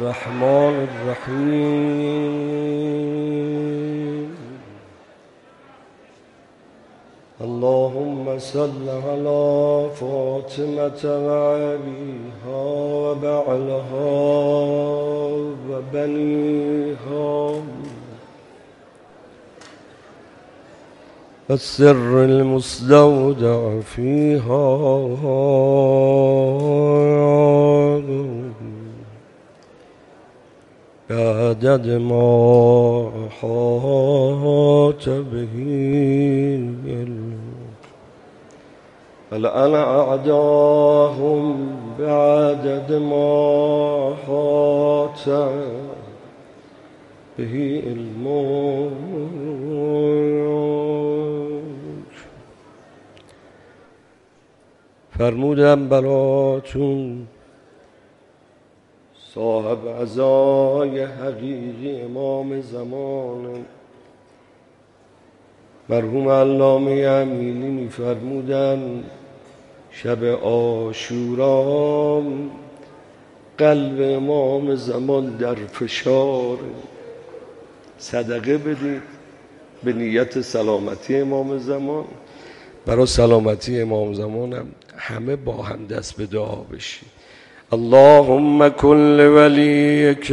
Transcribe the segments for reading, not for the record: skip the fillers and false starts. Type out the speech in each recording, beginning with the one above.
الرحمن الرحيم اللهم صل على فاطمة وعليها وبعلها وبنيها السر المستودع فيها بعدد ما أحاط به الآن أعداهم بعدد ما أحاط به الموت. فرمودم براتون صاحب عزای حقیقی امام زمان مرحوم علامه امیلی می‌فرمودند شب عاشورا قلب امام زمان در فشار، صدقه بدید به نیت سلامتی امام زمان. برای سلامتی امام زمانم همه با هم دست به دعا بشید. اللهم كل وليك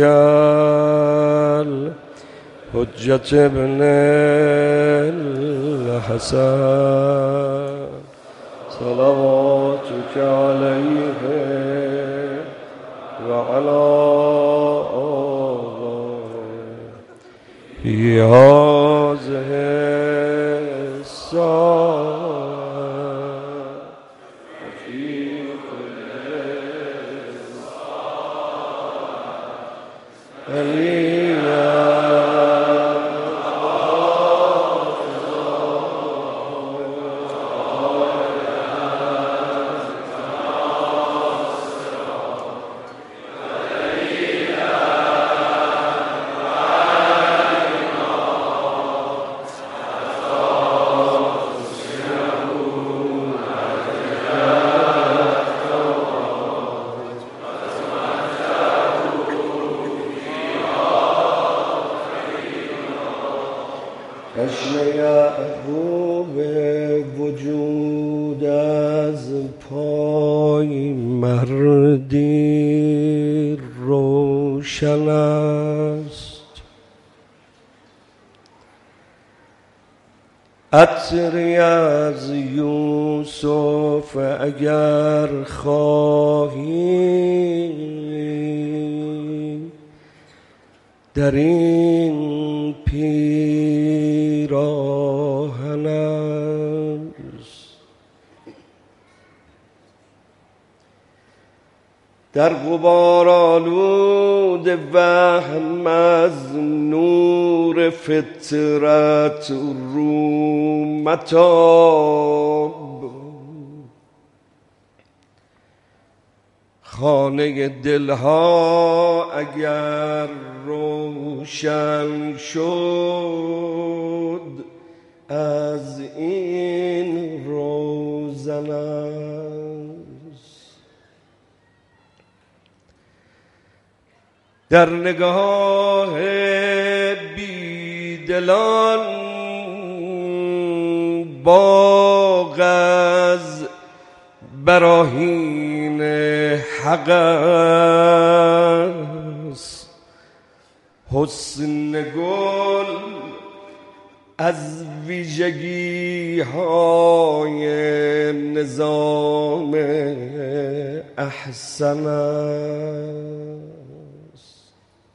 الحجة ابن الحسن صلواتك عليه وعلى آله في هذه الساعة محبوب وجود از پای مردی روشن است، عطری از یوسف اگر خواهی در این پیراهن است. در غبار آلود وهم از نور فطرت رو متاب، خانه دلها اگر روشن شد از این روزن است. در نگاه بیدلان باغ از براهین حق است، حسن گل از ویژگی های نظام احسن است.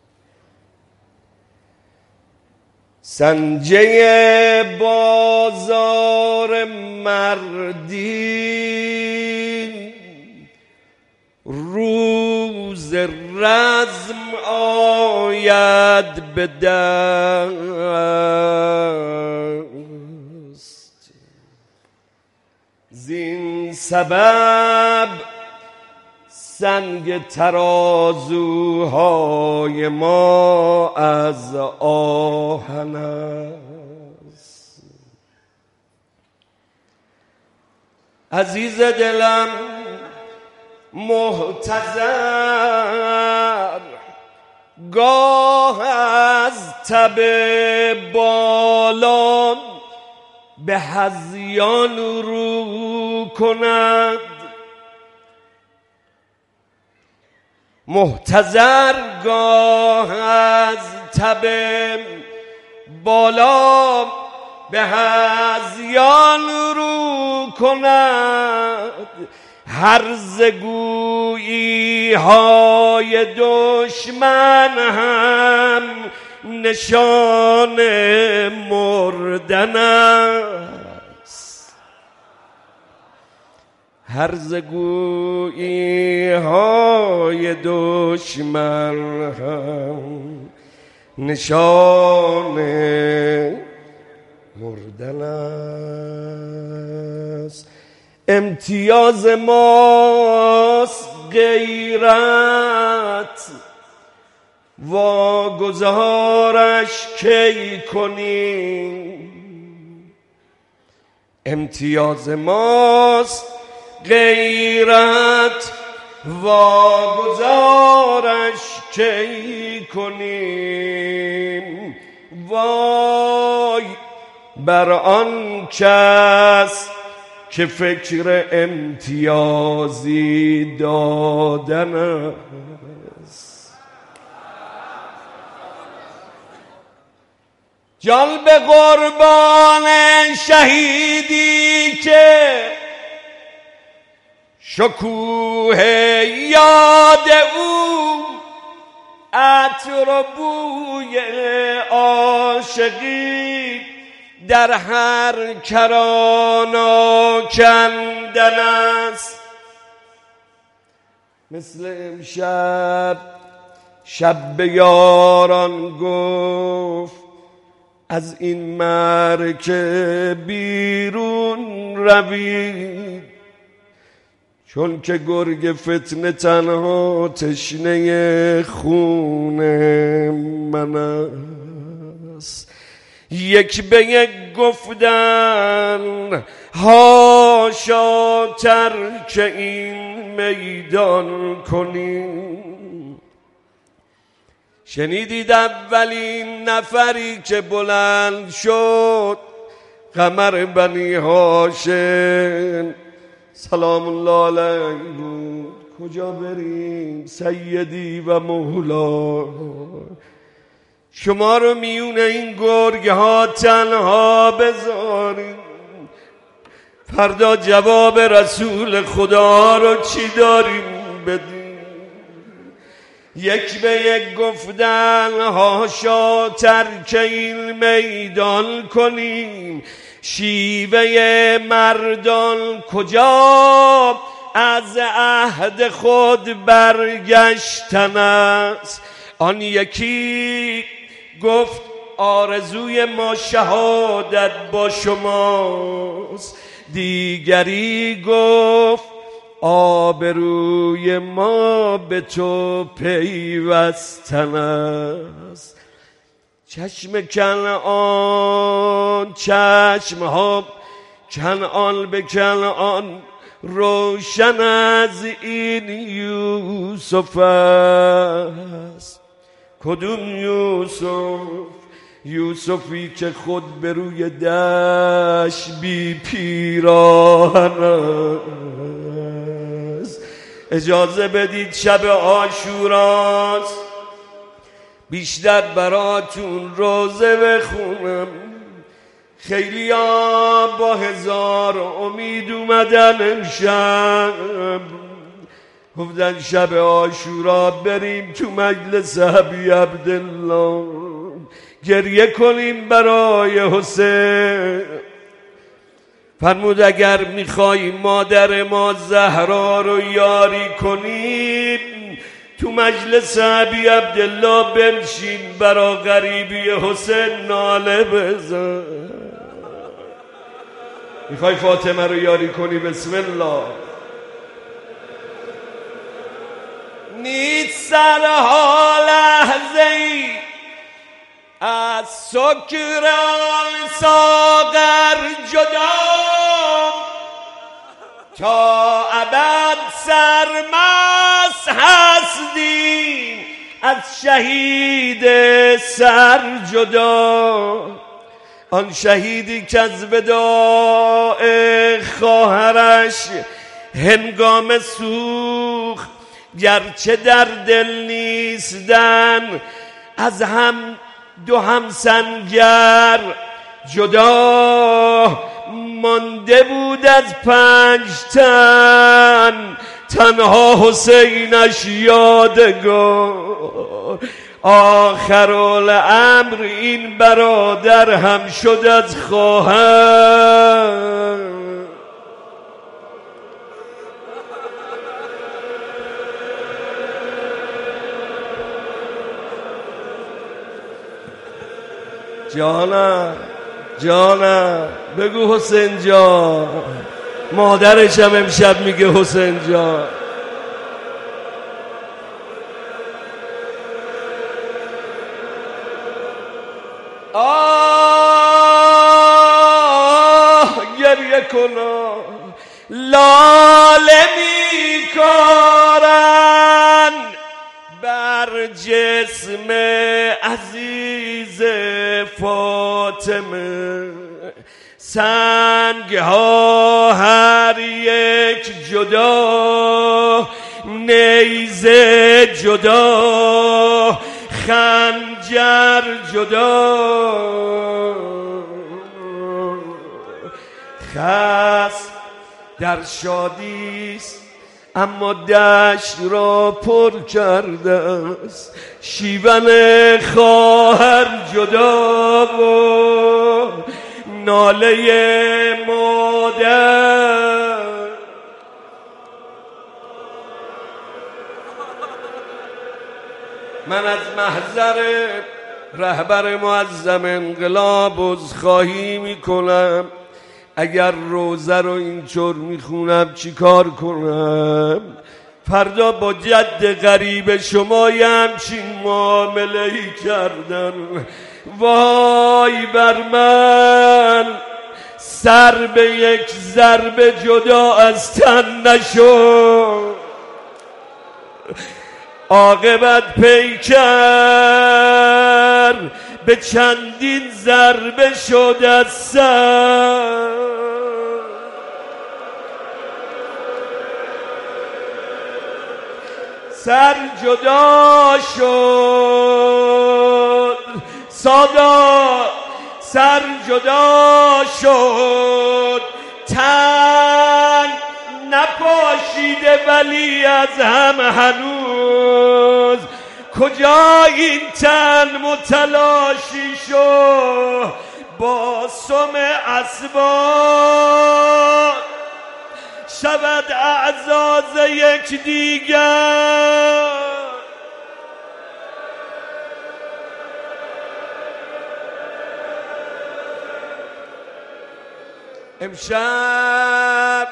سنجه بازار مردی روز رزم آید به دست، زین سبب سنگ ترازوهای ما از آهن است. عزیز دلم محتضر گاه از تب بالان به هذیان رو کند، محتضر گاه از تب بالا به هذیان رو کند، هرزه گویی های دشمن هم نشان مردن است. هرزه گویی های دشمن هم نشان مردن است. امتیاز ماست غیرت، واگذارش کی کنیم. امتیاز ماست غیرت، واگذارش کی کنیم. وای بر آن کس که فکر امتیازی دادن است. جان به قربان شهیدی که شکوه یاد او عطر و بوی عاشقی در هر کرانا کندن است. مثل امشب شب به یاران گفت از این مرکه بیرون روید، چون که گرگ فتنه تنها تشنه خون من است. یک به یک گفتن هاشا ترک این میدان کنیم. شنیدید اولین نفری که بلند شد قمر بنی هاشم سلام الله علیه بود. کجا بریم سیدی و مولا؟ شما رو میون این گرگ ها تنها بذاریم، فردا جواب رسول خدا رو چی داریم بدیم؟ یک به یک گفتن هاشا ترک این میدان کنیم. شیوه مردان کجا از عهد خود برگشتن است. آن یکی گفت آرزوی ما شهادت با شماست، دیگری گفت آبروی ما به تو پیوستن است. چشم کنعان چشم ها کنعان به کنعان روشن از این یوسف است. کدوم یوسف؟ یوسفی که خود به روی دشت بی پیراهن است. اجازه بدید شب عاشوراست بیشتر براتون روزه بخونم. خیلی ها با هزار امید اومدن امشب، گفتن شب عاشورا بریم تو مجلس ابی عبدالله گریه کنیم برای حسین. فرمود اگر میخوای مادر ما زهرا رو یاری کنیم تو مجلس ابی عبدالله بنشین برا غریبی حسین ناله بزن. میخوای فاطمه رو یاری کنی بسم الله. نیست سرها لحظه ای از سکر آن ساغر جدا، تا ابد سرمست هستیم از شهید سر جدا، آن شهیدی که از وداع خواهرش هنگام سوخت گرچه در دل نیستن، از هم دو همسنگر جدا مانده بود از 5 تن، تنها حسینش یادگار. آخر الامر این برادر هم شد از خواهر. جانم بگو حسین جان. مادرش هم امشب میگه حسین جان. گریه کنا لاله میکارن بر جسم عزیز فاطمه، سنگ ها هر یک جدا، نیزه جدا، خنجر جدا. خس در شادیست اما دشت را پر کرده است، شیون خواهر جدا و ناله مادر. من از محضر رهبر معظم انقلاب عذرخواهی میکنم. اگر روزه رو اینطور میخونم چی کار کنم؟ فردا با جد غریب شما همچین معامله ای کردن. وای بر من، سر به یک ضربه جدا از تن نشد، عاقبت پیکر به چندین ضربه شد از سر. سر جدا شد سادات، سر جدا شد، تن نپاشیده ولی از هم هنوز. کجا این تن متلاشی شد با سم اسباب، شود اعزاز یک دیگر. امشب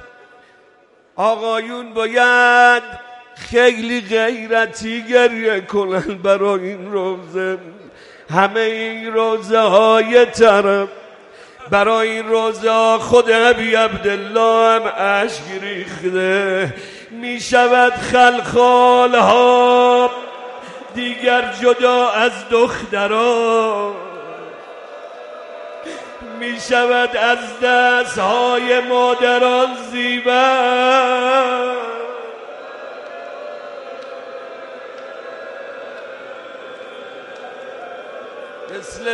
آقایون باید خیلی غیرتی گریه کنن برای این روزه. همه این روزه های طرف، برای این روزه خود ابی عبدالله هم اشک ریخته. می شود خلخال ها دیگر جدا از دختران، می شود از دست های مادران زیبا. مثل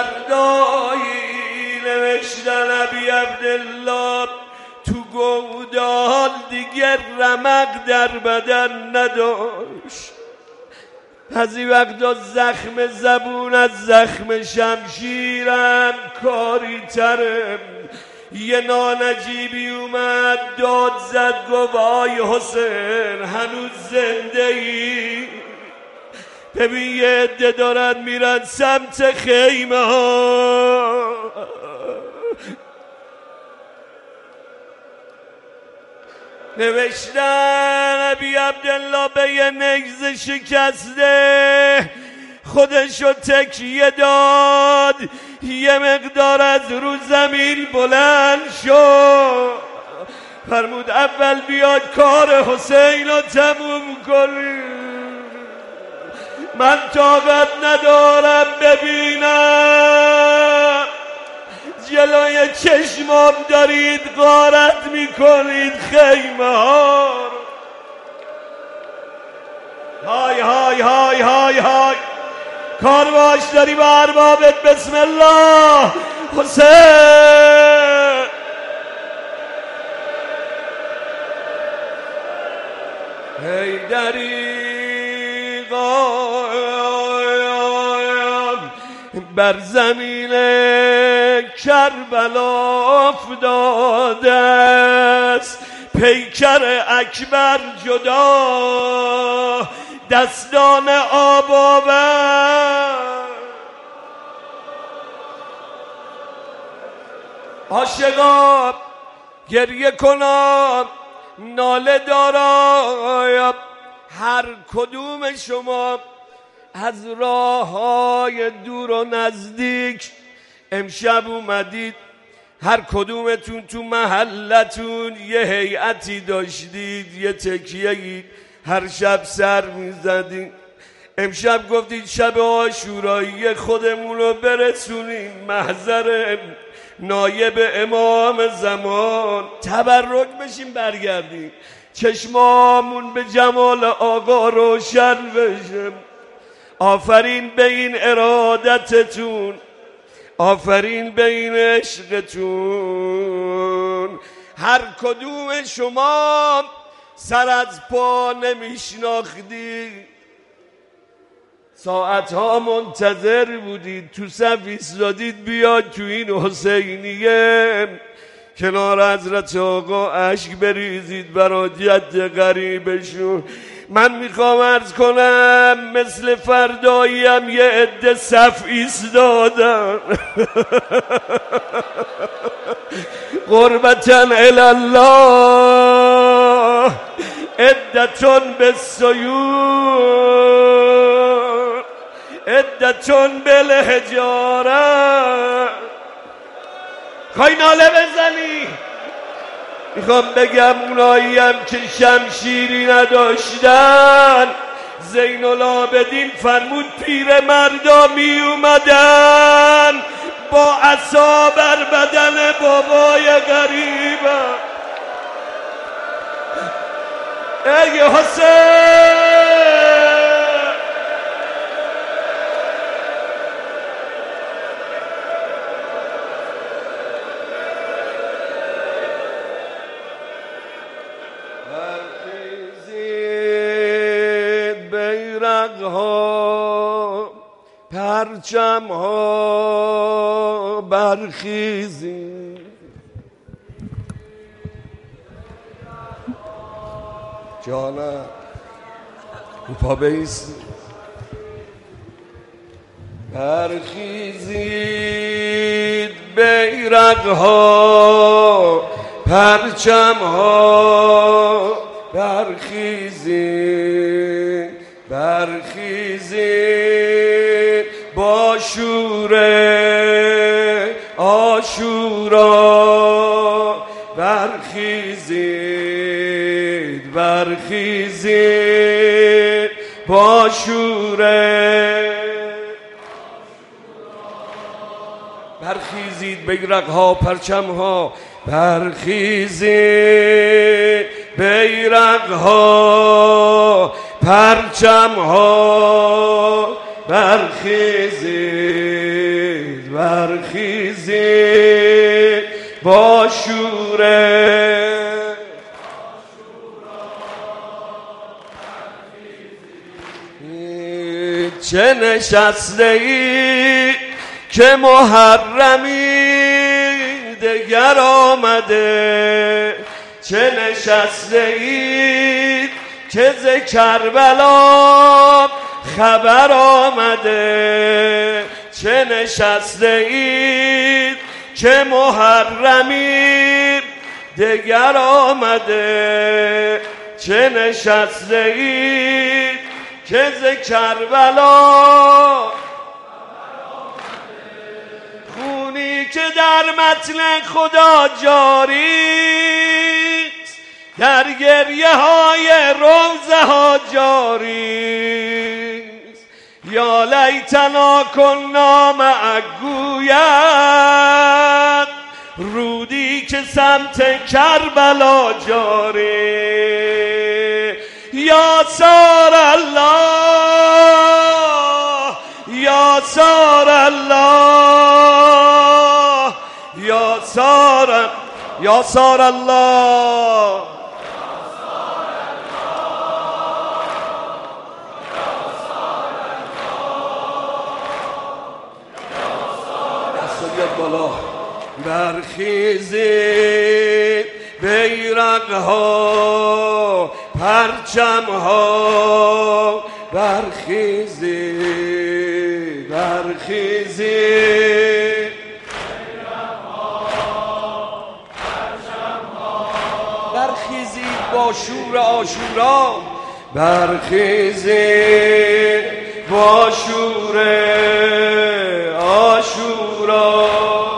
فردایی نوشتن ابی عبدالله تو گودال دیگر رمق در بدن نداشت. بعضی وقتا زخم زبون از زخم شمشیرم کاری تره. یه نانجیبی اومد داد زد گفت آی حسین هنوز زنده ای؟ ببین یه عده دارن میرن سمت خیمه ها. نوشتن ابی عبدالله به یه نگز شکسته خودشو تکیه داد، یه مقدار از رو زمین بلند شد، فرمود اول بیاد کار حسین رو تموم کنیم. من طاقت ندارم ببینم، جلوی چشمام دارید غارت میکنید خیمه ها. های های های های های کار باش داری با اربابت. بسم الله. حسین حیدری قایم بر زمین کربلا افتاده است، پیکر اکبر جدا دستان آب آورد. عاشقا گریه کنم ناله دارم، هر کدوم شما از راه های دور و نزدیک امشب اومدید، هر کدومتون تو محلتون یه هیئتی داشتید، یه تکیه‌ای هر شب سر میزدید. امشب گفتید شب عاشورایی خودمون رو برسونیم محضر نایب امام زمان، تبرک بشیم برگردیم، چشمامون به جمال آقا روشن بشه. آفرین به این ارادتتون، آفرین به این عشقتون. هر کدوم شما سر از پا نمیشناختی، ساعتها منتظر بودید، تو صف ایستادید بیاد تو این حسینیه کنار حضرت آقا اشک بریزید برای جد غریبشون. من میخوام عرض کنم مثل فردایی هم یه عده صف ایستادن قربتن الله عدتون بالسیور عدتون بالحجاره. خواهی ناله بزنی؟ میخوام بگم اونایی هم که شمشیری نداشتن، زین العابدین فرمود پیر مردا می اومدن با عصا بر بدن بابای غریبم. ای حسین ها پرچم ها برخیزی، جانم پا بیستی، برخیزید بیرق ها پرچم ها برخیزید، برخیزید با شور عاشورا، برخیزید برخیزید با شور برخیزید بیرق ها پرچم ها برخیزید بیرق ها پرچم ها برخیزید برخیزید با شوره چه نشسته ای که محرمی دگر آمده، چه نشسته ای که ز کربلا خبر آمده، چه نشسته اید که محرمی دگر آمده، چه نشسته اید که ز کربلا خونی که در متن خدا جاری در گریه های روزه ها جاری، یا لیتنا کنا مع گوید رودی که سمت کربلا جاری یا سار الله یا سار الله یا سار الله بالا برخیزید بیرق ها پرچم ها برخیزید برخیزید برخیزید با شور عاشورا برخیزید با شور عاشورا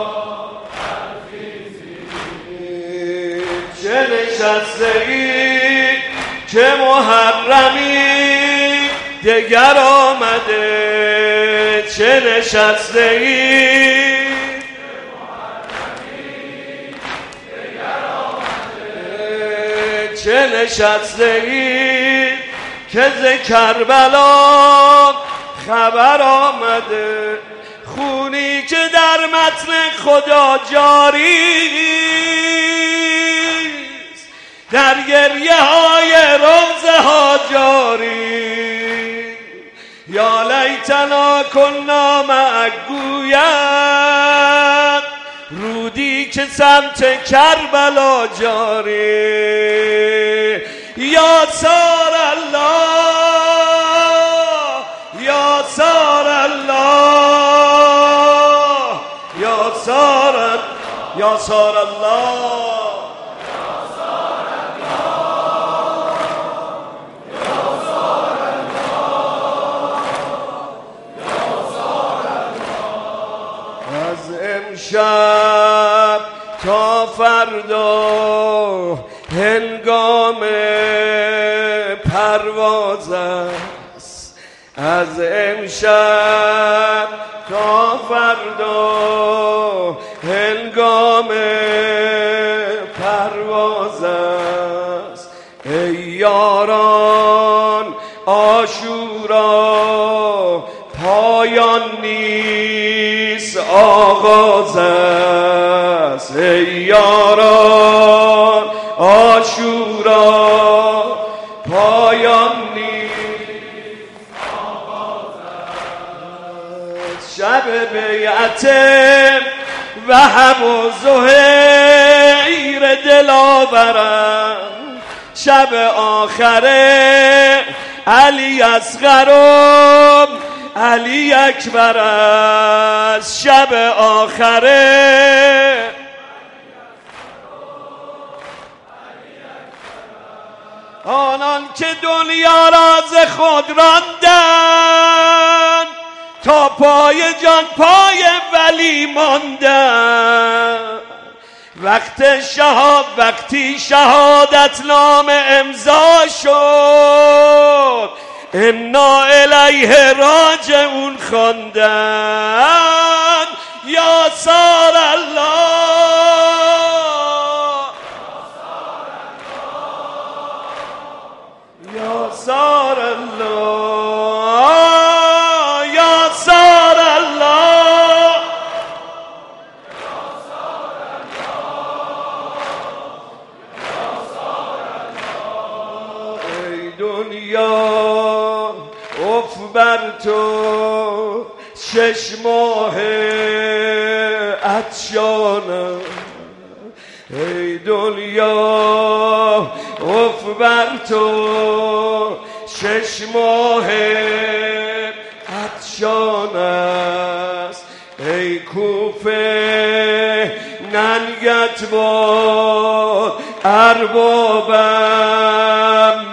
چه نشسته ای که محرمی دگر آمده چه نشسته ای چه نشسته ای که ز کربلا خبر آمده خونی که در متن خدا جاری در گریه های روزه ها جاری یا لیتنا کنا مع گوید رودی که سمت کربلا جاری یا سار الله یا سار الله یا سار الله امشب تا فردا هنگام پرواز است از امشب تا فردا هنگام پرواز است ای یاران عاشورا پایان نیست آغاز است ای یاران عاشورا پایان نیست آغاز است شب بیعت وهب و زهیر دلاورم شب آخره علی اصغرم علی اکبر است شب آخره آنان که دنیا را ز خود راندند تا پای جان پای ولی ماندند وقتی شهادت نام امضا شد انا الیه راجعون خواندند یا سار الله یا سار الله یا سار الله ای دنیا اف بر تو 6 ماه عطشانم ای دنیا اف بر تو 6 ماه عطشان است ای کوفه ننگت باد اربابم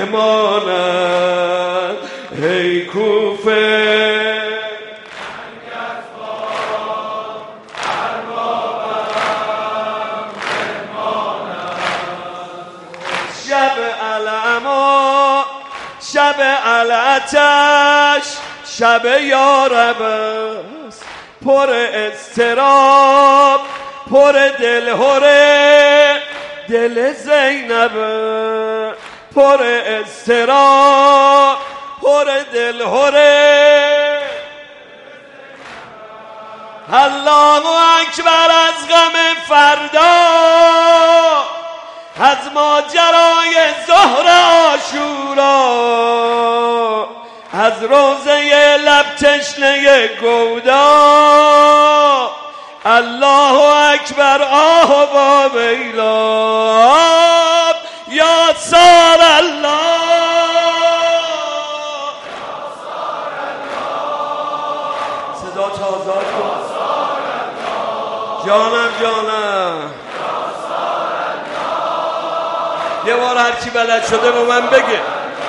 مهمانم ای کوفه ننگت باد اربابم مهمانم شب العما شب العتش شب یارب است پر اضطراب، پر دلهره دل زینب، پر اضطراب پر دلهره. الله اکبر از غم فردا، از ماجرای ظهر عاشورا، از روزه لب تشنه گودا. الله اکبر آه و ویلا یا سار الله، صدا تازاد کن جانم جانم. یه بار هرچی بلد شده با من بگه.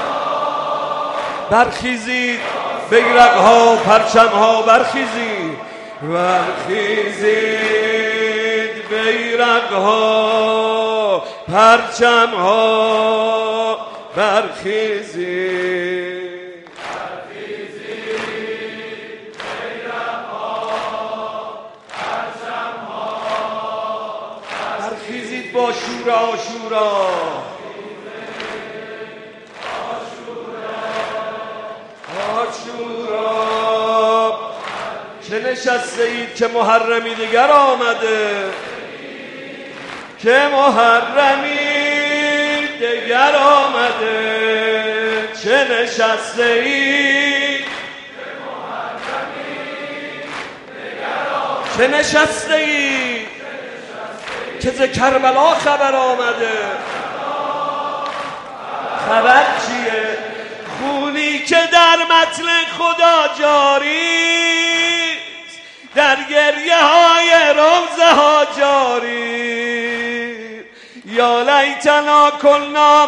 برخیزید بیرق ها پرچم ها، برخیزید برخیزید بیرق ها پرچم ها، برخیزید برخیزید با شور عاشورا. عاشورا که نشسته اید که محرمی دیگر آمده، که محرمی دیگر آمده. چه نشسته اید چه نشسته اید که ز کربلا خبر آمده. خبر چیه؟ خونی که در متن خدا جاری، در گریه های روزه ها جاری. یا لیتنا کلنا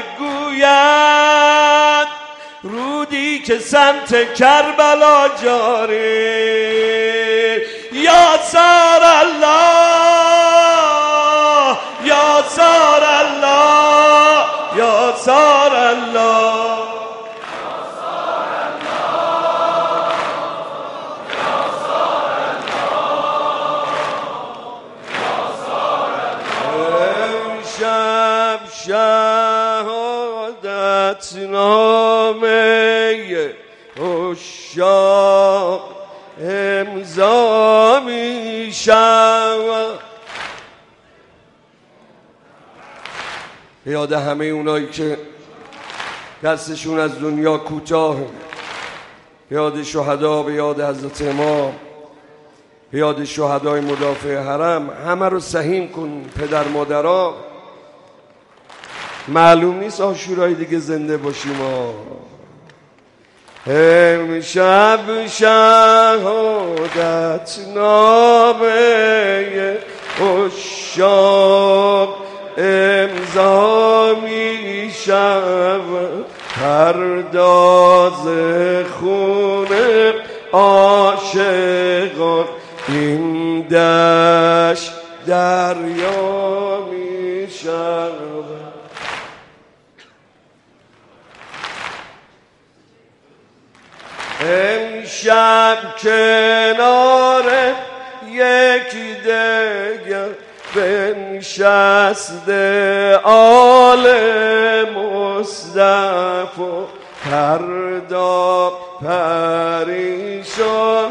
معگوید، رودی که سمت کربلا جاری. یا سار الله یا سار الله یا سار الله. امشب شهادت نامه عشاق امضا می شود. یاد همه اونایی که دستشون از دنیا کوتاهه، یاد شهدا، به یاد حضرت امام، به یاد شهدای مدافع حرم. همه رو سهیم کن پدر مادرها. معلوم نیست عاشورای دیگه زنده باشیم. امشب شهادت نامه عشاق امضا می شود، پرداز خون عاشقان این دشت دریا می شود. امشب کنار یکی دگر بنشسته آل مصطفی، فردا پریشان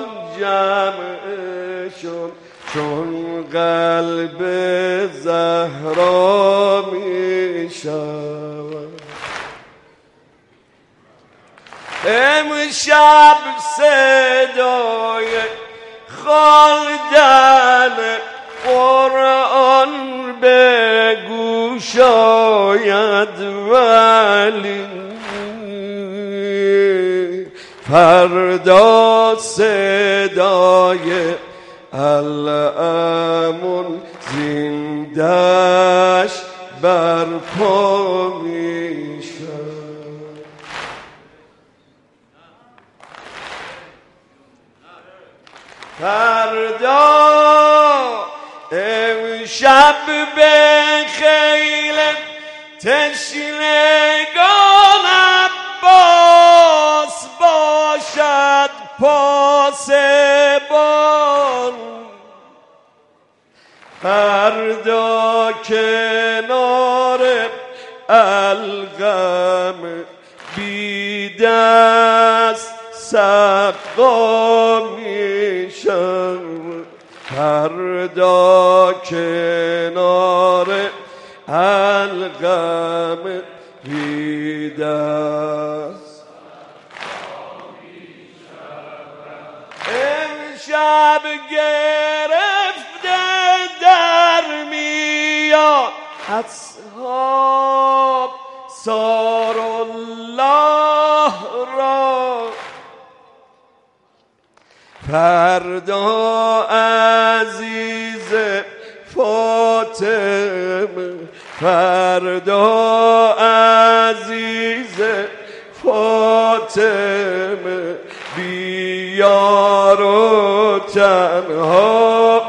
جمعشون چون قلب زهرا می شود. امشب صدای خواندن قرآن به گوش آید، ولی فردا صدای الامون زندش برپا می شود. فردا امشب به خیل تشنگان عباس باش باشد پاسبان فردا کنار الغم بی دست سقا میشم فردا کنار الغم بی دست امشب گرفته در میان اصحاب سارالله را فردا عزیز فاطمه فردا عزیز فاطمه بیار و تنها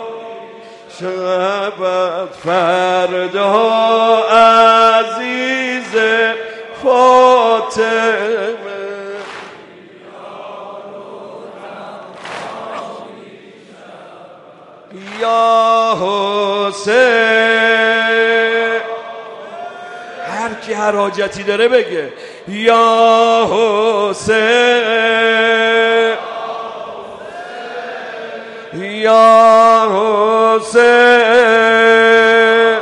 شود فردا عزیز فاطمه یا حسین هر کی هر حاجتی داره بگه یا حسین یا حسین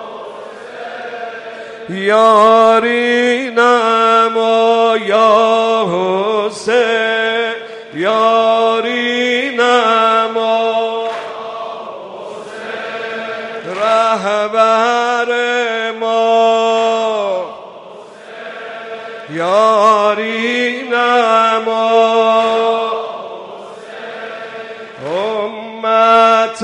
یاری نما یا حسین یاری نما رهبر ما یاری نما امت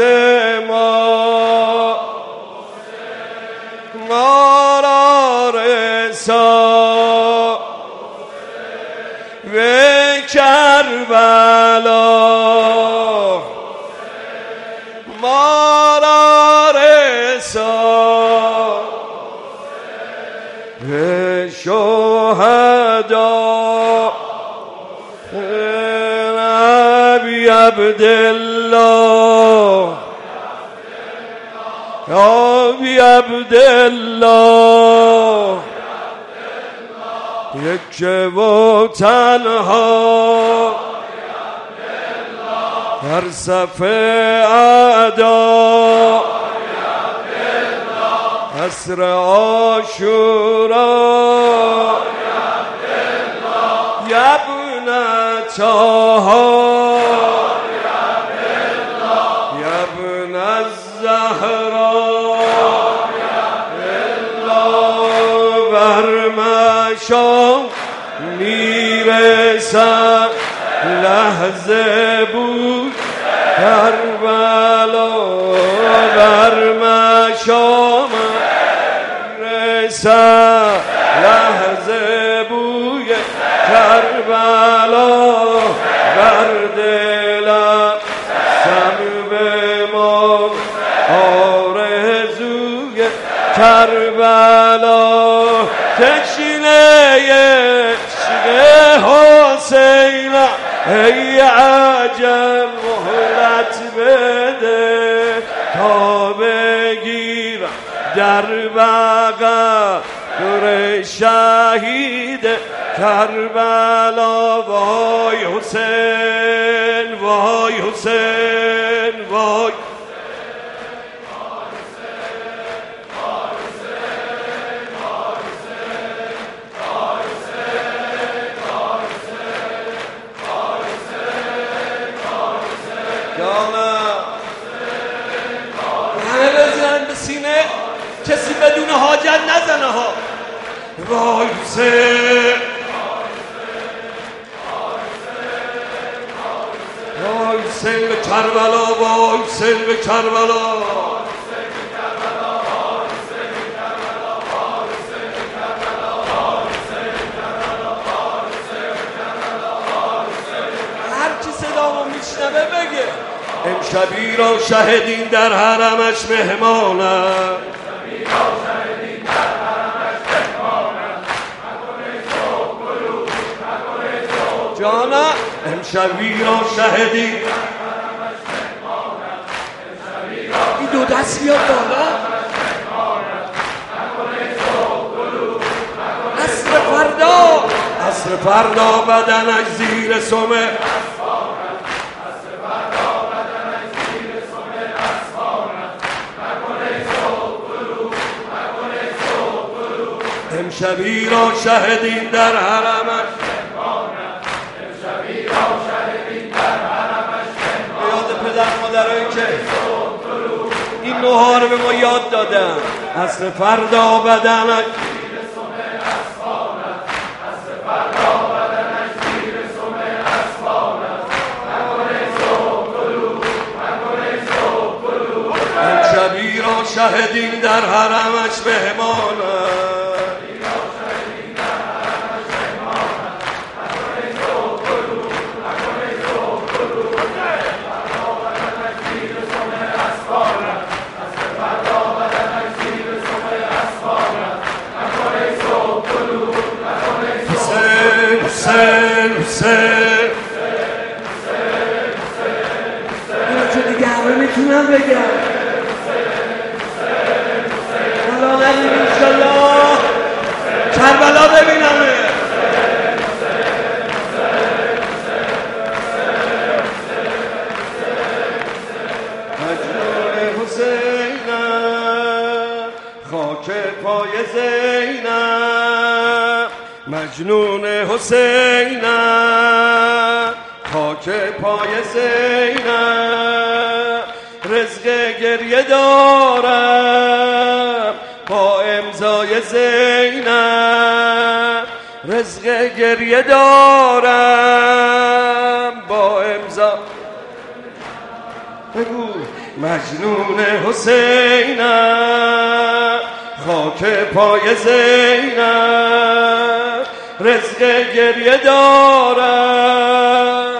ما را رسا به کربلا ما را رسا به شهدا نبی عبدالله نبی عبدالله یک و تنها در صف اعدا عصر عاشورا یبنتها یبن الزهرا الا بر مشام میرسم لحظه بود کربلا بر مشام رسم لحظه بوی کربلا بر دلم سم به ما آرزوی کربلا تشنه عشق حسین ای عجل مهلت بده تا بگیرم در بغل شهید کربلا وای حسین وای حسین وای همه بزنن به سینه کسی بدون حاجت نزنه ها وای حسین وای حسین به کربلا وای حسین به کربلا هر کی صدامو میشنوه بگه امشبی را شهدین در حرمش مهمانم جانا امشبی را شهدی این دو دست بیاد بالا. عصر فردا بدنش زیر سمه امشبی را شهدین در حرمش یاد پدر مادرایی که این نوها رو به ما یاد دادن. عصر فردا بدنش امشبی را شهدین در حرمش بهمانه اینو که دیگه همه میتونم بگم. حالا نریم انشالله کربلا ببینمه. مجنون حسینم خاک پای زینب مجنون حسینم خاک پای زینب رزق گریه دارم با امضای زینب رزق گریه دارم با امضا بگو مجنون حسینم خاک پای زینب رزق گریه دارم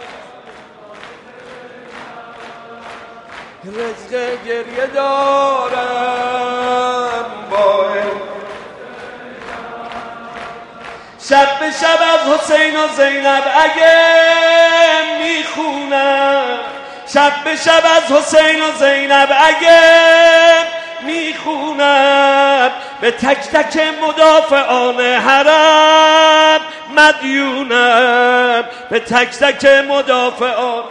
رزق گریه دارم با شب به شب از حسین و زینب اگه میخونم شب به شب از حسین و زینب اگه میخونم به تک تک مدافعان حرم مدیونم به تک تک مدافعان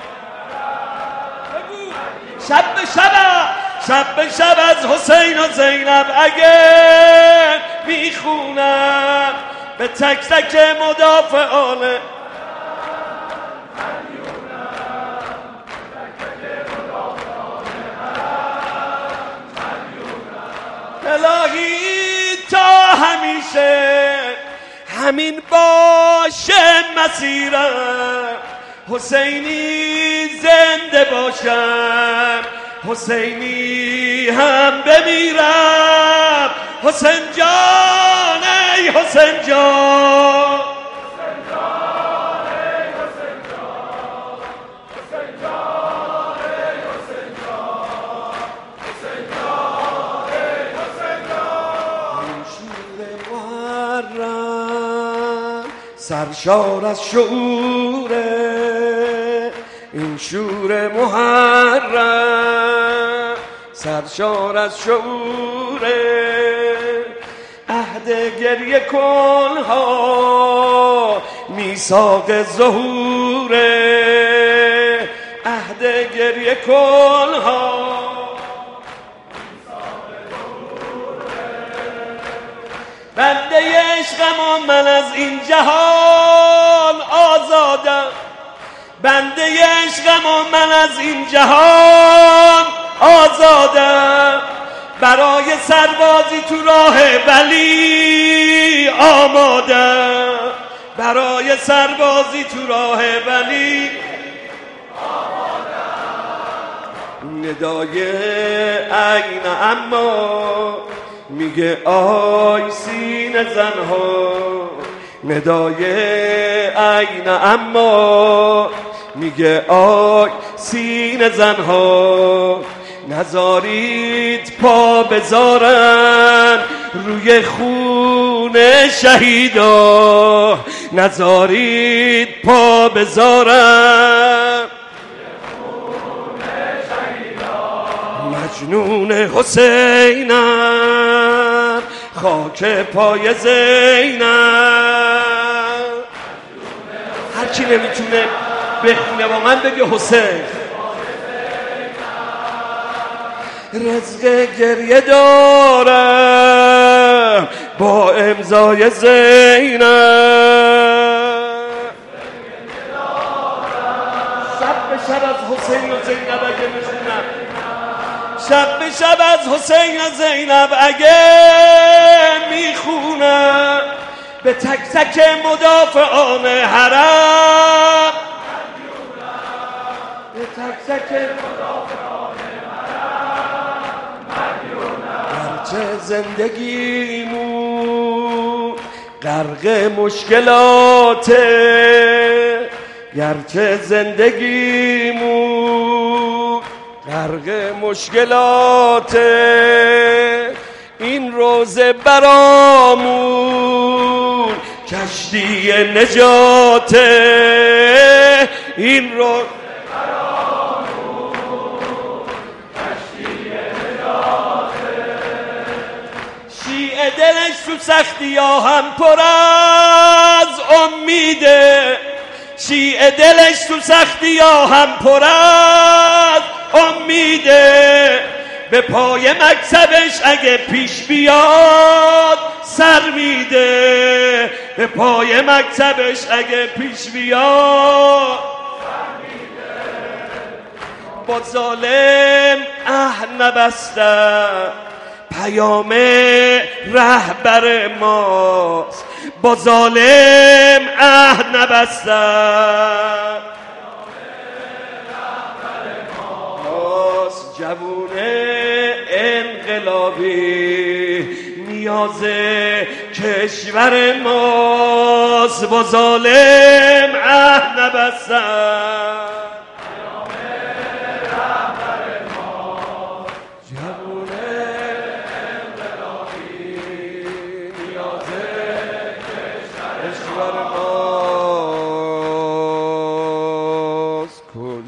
شب به شب از حسین و زینب اگه میخونم به تک تک مدافعان الهی تا همیشه همین باشه مسیرم حسینی زنده باشم حسینی هم بمیرم حسین جان ای حسین جان سرشار از شعوره این شور محرم سرشار از شعوره عهد گریه کنها میثاق ظهوره عهد گریه کنها بنده عشقم و من از این جهان آزادم بنده عشقم و من از این جهان آزادم برای سربازی تو راه ولی آمادم برای سربازی تو راه ولی آمادم ندای عین اما میگه آی سینه زنها ندای عین اما میگه آی سینه زنها نذارید پا بذارن روی خون شهیدا نذارید پا بذارم مجنون حسینم خاک پای زینب. هر کی نمیتونه بخونه با من بگه حسین. رزق گریه دارم با امضای زینب. شب به شب از حسین و زینب اگه میخونم، شب به شب از حسین و زینب اگه میخونم، به تک تک مدافعان حرم، به تک تک مدافعان حرم، گرچه زندگیمون غرق مشکلاته، گرچه زندگیمون غرق مشکلاته، این روزه برامون کشتی نجاته، این روزه برامون کشتی نجاته. شیعه دلش تو سختی ها هم پر از امیده، شیعه دلش تو سختی ها هم پر از امیده، به پای مکتبش اگه پیش بیاد سر میده، به پای مکتبش اگه پیش بیاد سر میده. با ظالم نبستن پیام رهبر ماست، با ظالم نبستن جوونه انقلابی نیاز کشور ماست، با ظالم نبستن جوونه انقلابی نیاز کشور ماست.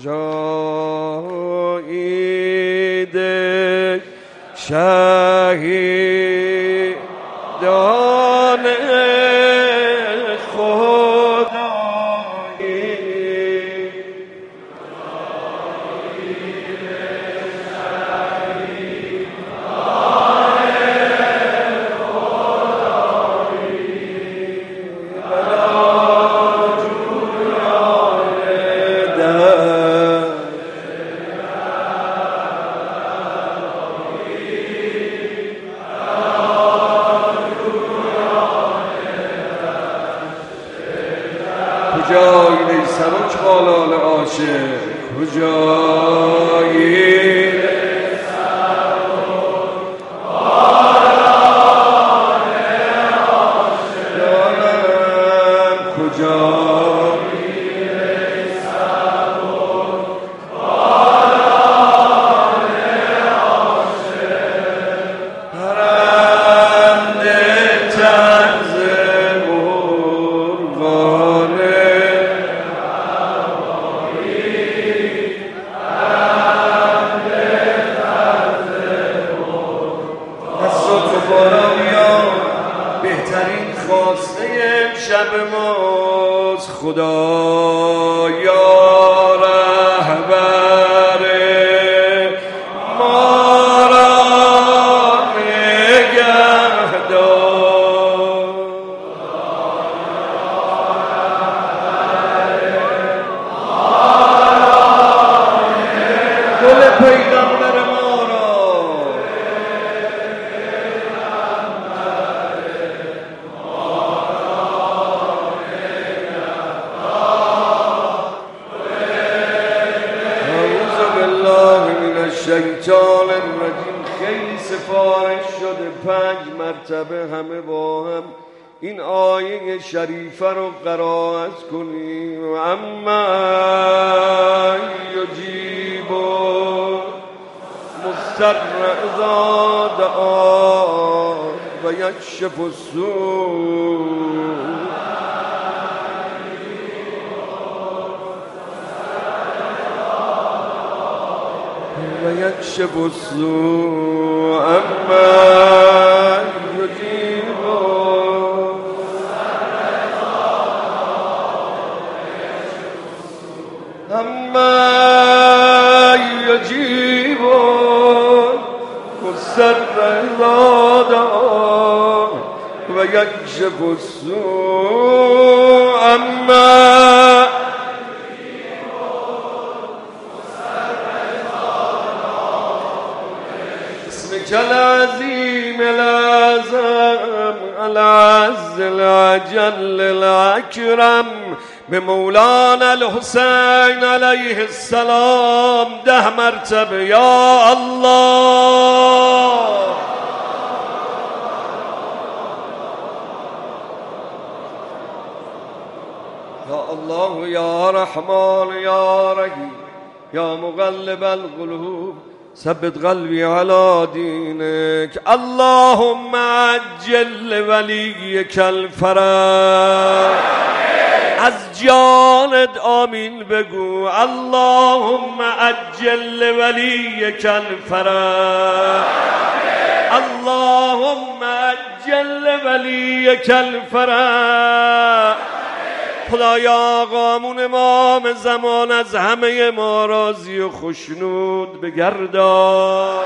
کجایی شهیدان خدایی، کجایی ای سبک بالال عاشق، کجایی بهترین خواسته امشب ماست. خدایا رهبر ما را نگهدار، گل پیغمبر ما را شیطان الرجیم. خیلی سفارش شده 5 مرتبه همه با هم این آیه شریفه رو قرائت کنیم. اما یجیب مضطر اذا دعا و یکشف السوء ويكشف السوء عما يجيبون عما يجيبون والسر إذا ويكشف السوء عما اسمك العظيم الأعظم العز الأجل الأكرم بمولانا الحسين عليه السلام 10 مرتبه يا الله يا الله يا رحمن يا رحيم يا مقلب القلوب ثبت قلبي على دينك اللهم عجل لوليك الفرج از جانت آمین بگو اللهم عجل لوليك الفرج اللهم عجل لوليك الفرج خدایا آقامون امام زمان از همه ما راضی و خوشنود بگردان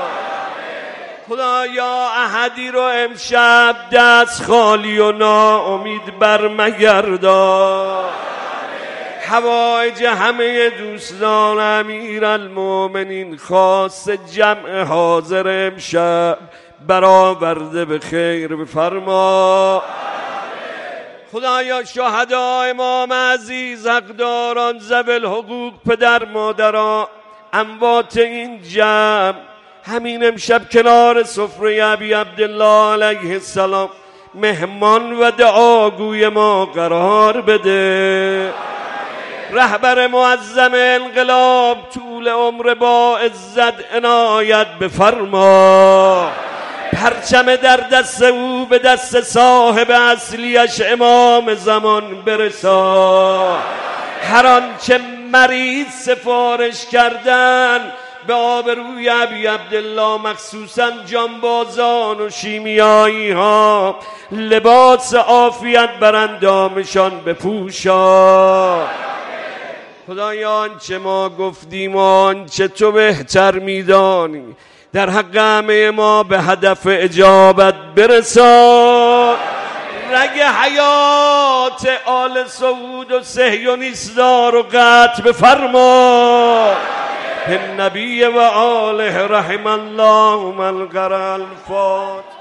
خدایا احدی رو امشب دست خالی و ناامید برمگردان حوائج همه دوستان امیرالمومنین خاص جمع حاضر امشب برآورده به خیر بفرما خدایا شهدا امام عزیز حقداران ذوی الحقوق پدر مادران اموات این جمع همین امشب کنار سفره ابی عبدالله علیه السلام مهمان و دعاگوی ما قرار بده رهبر معظم انقلاب طول عمر با عزت عنایت بفرما پرچم در دست او به دست صاحب اصلیش امام زمان برسا هر آنچه مریض سفارش کردن به آبروی ابی عبدالله مخصوصا جانبازان و شیمیایی ها لباس عافیت بر اندامشان بپوشا خدایا آنچه ما گفتیم و آنچه تو بهتر میدانی در حق همه ما به هدف اجابت برسان رگ حیات آل سعود و صهیونیست‌ها رو قطع بفرما النبی و آله رحم الله من قرأ الفاتحه